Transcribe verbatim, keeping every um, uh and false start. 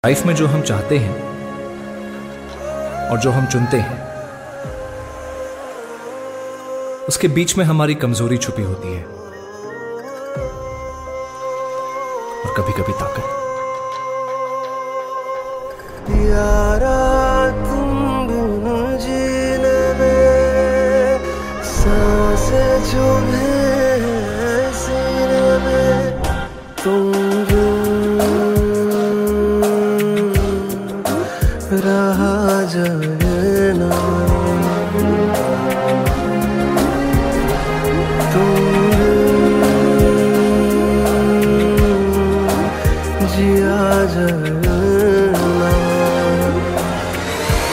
Life में जो हम चाहते हैं और जो हम चुनते हैं उसके बीच में हमारी कमजोरी छुपी होती है और कभी कभी ताकत। यारा तुम बिन जीने में सांसें जो भी हैं सीने में तुम